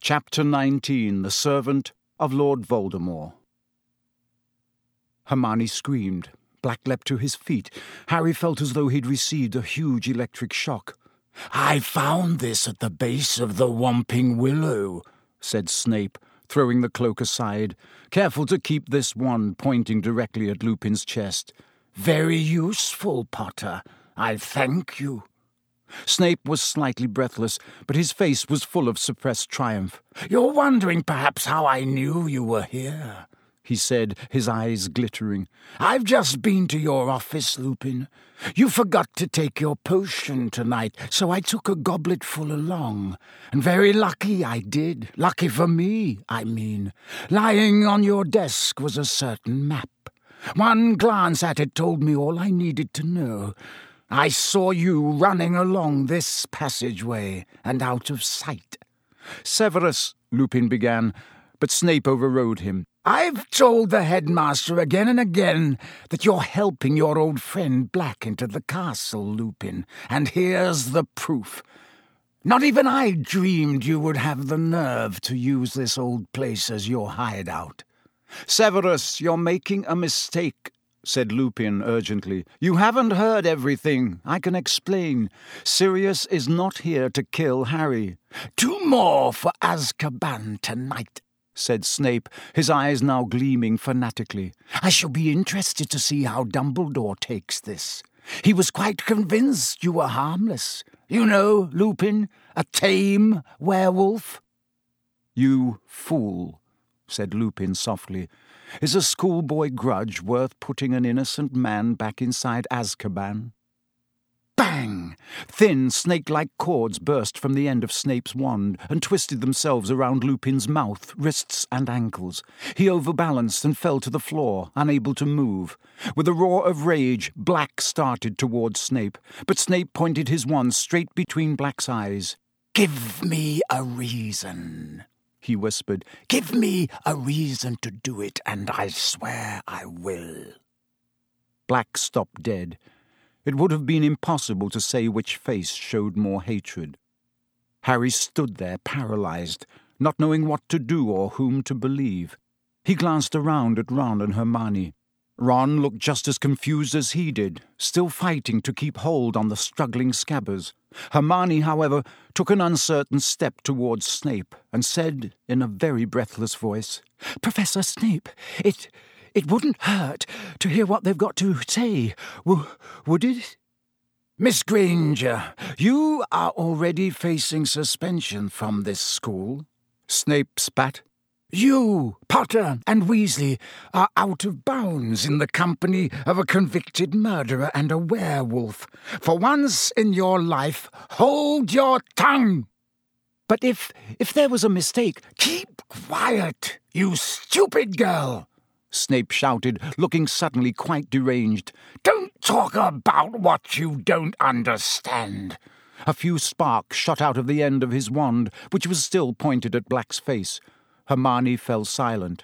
Chapter 19, The Servant of Lord Voldemort. Hermione screamed. Black leapt to his feet. Harry felt as though he'd received a huge electric shock. "I found this at the base of the Whomping Willow," said Snape, throwing the cloak aside, careful to keep this wand pointing directly at Lupin's chest. "Very useful, Potter. I thank you." Snape was slightly breathless, but his face was full of suppressed triumph. "You're wondering perhaps how I knew you were here," he said, his eyes glittering. "I've just been to your office, Lupin. You forgot to take your potion tonight, so I took a goblet full along. And very lucky I did. Lucky for me, I mean. Lying on your desk was a certain map. One glance at it told me all I needed to know. I saw you running along this passageway and out of sight." "Severus," Lupin began, but Snape overrode him. "I've told the headmaster again and again that you're helping your old friend Black into the castle, Lupin, and here's the proof. Not even I dreamed you would have the nerve to use this old place as your hideout." "Severus, you're making a mistake," said Lupin urgently. "You haven't heard everything. I can explain. Sirius is not here to kill Harry." "Two more for Azkaban tonight," said Snape, his eyes now gleaming fanatically. "I shall be interested to see how Dumbledore takes this. He was quite convinced you were harmless. You know, Lupin, a tame werewolf." "You fool," said Lupin softly. "Is a schoolboy grudge worth putting an innocent man back inside Azkaban?" Bang! Thin, snake-like cords burst from the end of Snape's wand and twisted themselves around Lupin's mouth, wrists and ankles. He overbalanced and fell to the floor, unable to move. With a roar of rage, Black started towards Snape, but Snape pointed his wand straight between Black's eyes. "Give me a reason," he whispered. "Give me a reason to do it, and I swear I will." Black stopped dead. It would have been impossible to say which face showed more hatred. Harry stood there paralyzed, not knowing what to do or whom to believe. He glanced around at Ron and Hermione. Ron looked just as confused as he did, still fighting to keep hold on the struggling Scabbers. Hermione, however, took an uncertain step towards Snape and said in a very breathless voice, "Professor Snape, It wouldn't hurt to hear what they've got to say, would it?" "Miss Granger, you are already facing suspension from this school," Snape spat. "You, Potter, and Weasley are out of bounds in the company of a convicted murderer and a werewolf. For once in your life, hold your tongue." "But if there was a mistake—" "Keep quiet, you stupid girl!" Snape shouted, looking suddenly quite deranged. "Don't talk about what you don't understand." A few sparks shot out of the end of his wand, which was still pointed at Black's face. Hermione fell silent.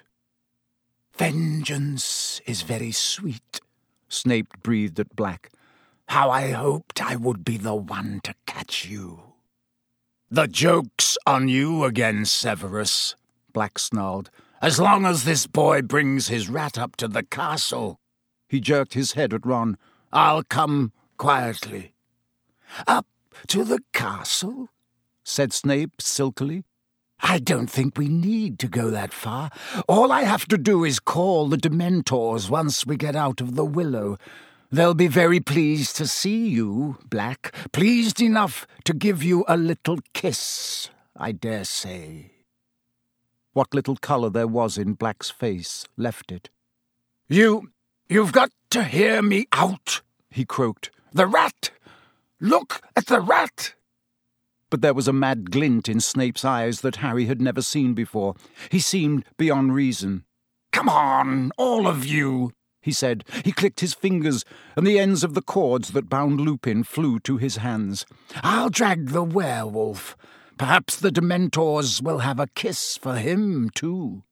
"Vengeance is very sweet," Snape breathed at Black. "How I hoped I would be the one to catch you." "The joke's on you again, Severus," Black snarled. "As long as this boy brings his rat up to the castle." He jerked his head at Ron. "I'll come quietly." "Up to the castle?" said Snape silkily. "I don't think we need to go that far. All I have to do is call the Dementors once we get out of the Willow. They'll be very pleased to see you, Black. Pleased enough to give you a little kiss, I dare say." What little colour there was in Black's face left it. You've got to hear me out," he croaked. "The rat! Look at the rat!" But there was a mad glint in Snape's eyes that Harry had never seen before. He seemed beyond reason. "Come on, all of you," he said. He clicked his fingers, and the ends of the cords that bound Lupin flew to his hands. "I'll drag the werewolf. Perhaps the Dementors will have a kiss for him, too."